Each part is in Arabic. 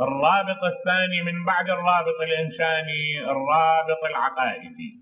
الرابط الثاني من بعد الرابط الإنساني الرابط العقائدي.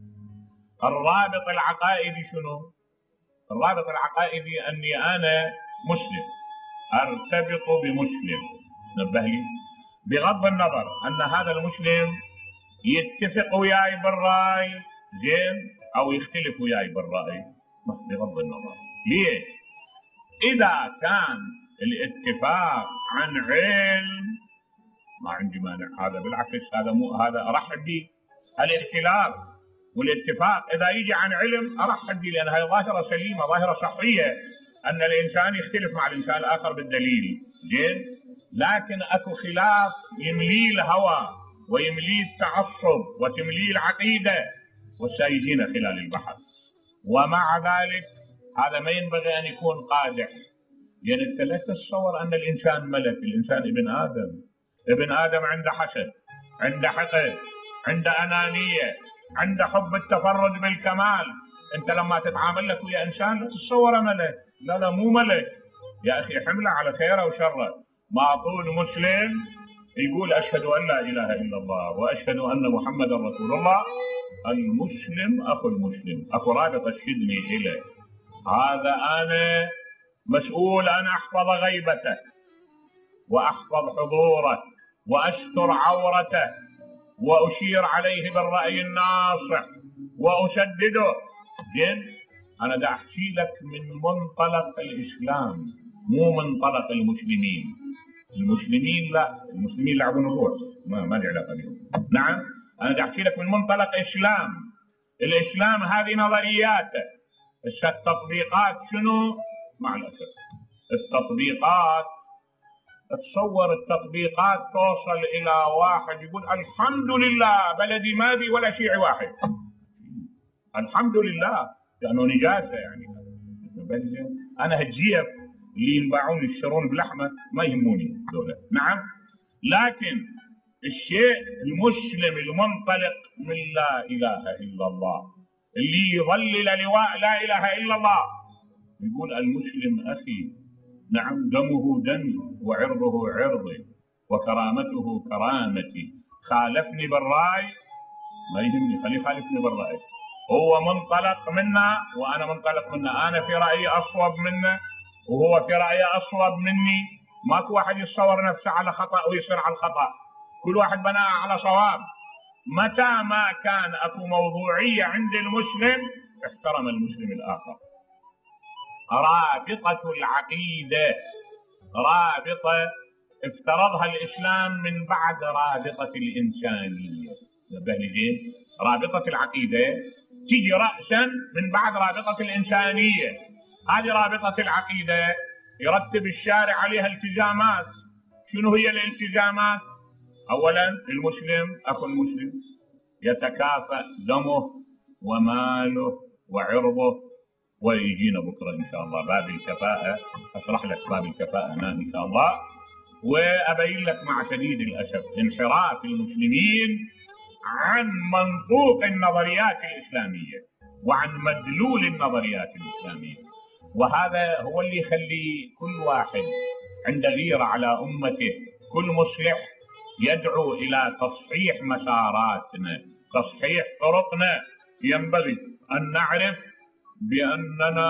الرابط العقائدي شنو؟ الرابط العقائدي أني أنا مسلم أرتبط بمسلم، نبه لي، بغض النظر أن هذا المسلم يتفق وياي بالرأي زين أو يختلف وياي بالرأي، بغض النظر. ليش؟ إذا كان الاتفاق عن علم ما عندي مانع، هذا بالعكس، هذا مو هذا أرحب به. الاختلاف والاتفاق إذا يجي عن علم أرحب به، لأن هذه ظاهرة سليمة، ظاهرة صحية، أن الإنسان يختلف مع الإنسان الآخر بالدليل، زين. لكن أكو خلاف يمليه الهوى ويمليه التعصب وتمليه العقيدة والسايدين خلال البحث، ومع ذلك هذا ما ينبغي أن يكون قادح. يعني أنت لا تتصور أن الإنسان ملك، الإنسان ابن آدم. ابن آدم عنده حسد، عنده حقد، عنده أنانية، عنده حب التفرد بالكمال. أنت لما تتعامل لك ويا إنسان لا تتصوره ملك، لا لا مو ملك يا أخي، حمله على خيره وشره. ما طول مسلم يقول أشهد أن لا إله إلا الله وأشهد أن محمدا رسول الله، المسلم أخو المسلم، أخو رابط الشدني إليه. هذا أنا مسؤول أن أحفظ غيبته وأحفظ حضوره وأستر عورته وأشير عليه بالرأي الناصح وأسدده. زين، أنا دا أحكي لك من منطلق الإسلام مو منطلق المسلمين. المسلمين لا، المسلمين يلعبون الروح، ما لي علاقة بهم. نعم، أنا دا أحكي لك من منطلق إسلام. الإسلام هذه نظرياته، التطبيقات شنو؟ مع الأسف التطبيقات، تصور التطبيقات توصل إلى واحد يقول الحمد لله بلدي ما بي ولا شيعي واحد، الحمد لله، لأنه نجاسة يعني. أنا هالجيف اللي ينباعون يشترون بلحمة ما يهموني دولة، نعم. لكن الشيء المسلم المنطلق من لا إله إلا الله، اللي يظلل لواء لا إله إلا الله، يقول المسلم أخي، نعم، دمه دمي وعرضه عرضي وكرامته كرامتي، خالفني بالرأي ما يهمني، خليه يخالفني بالرأي، هو منطلق منا وأنا منطلق منه، أنا في رأيي أصوب منه وهو في رأيه أصوب مني. ماكو واحد يتصور نفسه على خطأ ويصير على الخطأ، كل واحد بناء على صواب. متى ما كان أكو موضوعية عند المسلم احترم المسلم الآخر. رابطة العقيدة رابطة افترضها الإسلام من بعد رابطة الإنسانية. رابطة العقيدة تيجي رأسا من بعد رابطة الإنسانية. هذه رابطة العقيدة يرتب الشارع عليها التزامات. شنو هي الالتزامات؟ أولا المسلم أخو المسلم يتكافأ دمه وماله وعرضه، ويجينا بكرة إن شاء الله باب الكفاءة، أشرح لك باب الكفاءة هنا إن شاء الله، وأبين لك مع شديد الأسف انحراف المسلمين عن منطوق النظريات الإسلامية وعن مدلول النظريات الإسلامية. وهذا هو اللي يخلي كل واحد عنده غيرة على أمته، كل مصلح يدعو إلى تصحيح مساراتنا، تصحيح طرقنا. ينبغي أن نعرف بأننا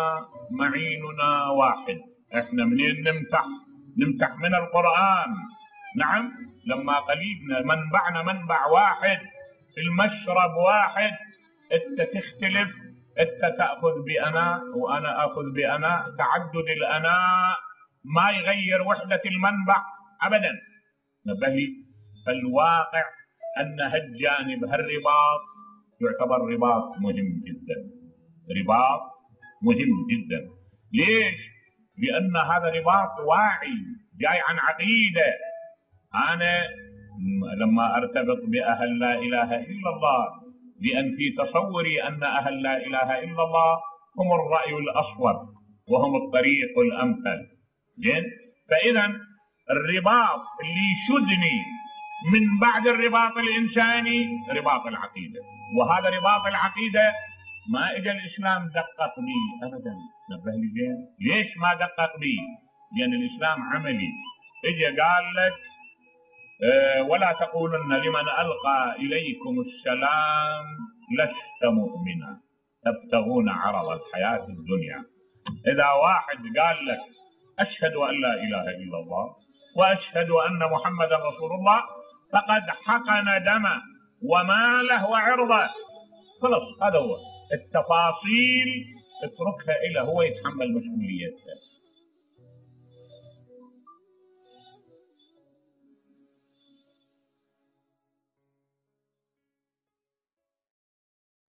معيننا واحد. احنا منين نمتح من القرآن. نعم، لما قليبنا منبعنا منبع واحد، المشرب واحد، انت تختلف، انت تأخذ بأنا وأنا أخذ بأنا، تعدد الأناء ما يغير وحدة المنبع أبدا. نبهي الواقع أن هالجانب هالرباط يعتبر رباط مهم جدا، رباط مهم جدا. ليش؟ لأن هذا رباط واعي جاي عن عقيدة. أنا لما أرتبط بأهل لا إله إلا الله، لأن في تصوري أن أهل لا إله إلا الله هم الرأي الأصوب وهم الطريق الأمثل. زين؟ فإذا الرباط اللي يشدني من بعد الرباط الإنساني رباط العقيدة، وهذا رباط العقيدة ما إجا الإسلام دقق به أبدا. نبه لي زين، ليش ما دقق به؟ لأن الإسلام عملي، إجا قال لك ولا تقولن لمن ألقى إليكم السلام لست مؤمنا تبتغون عرض الحياة الدنيا. إذا واحد قال لك أشهد أن لا إله إلا الله وأشهد أن محمدا رسول الله فقد حقن دمه وماله وعرضه، خلص هذا هو. التفاصيل اتركها إلى هو يتحمل مسؤوليتها.